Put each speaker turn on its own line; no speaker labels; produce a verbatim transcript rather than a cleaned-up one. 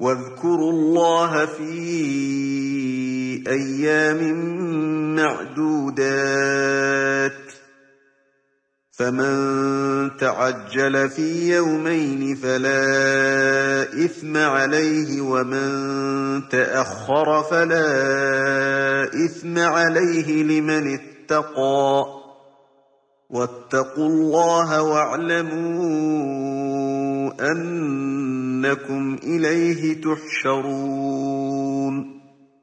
واذكروا الله في أيام معدودات فمن تعجل في يومين فلا إثم عليه ومن تأخر فلا إثم عليه لمن اتقى واتقوا الله واعلموا أنكم إليه تحشرون